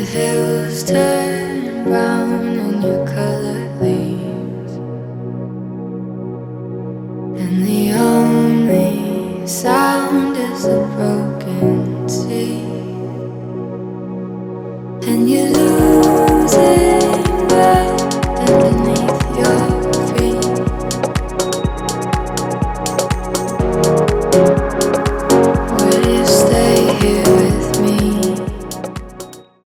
hills turn brown and your colored leaves, and the only sound is a broken sea, and you lose it.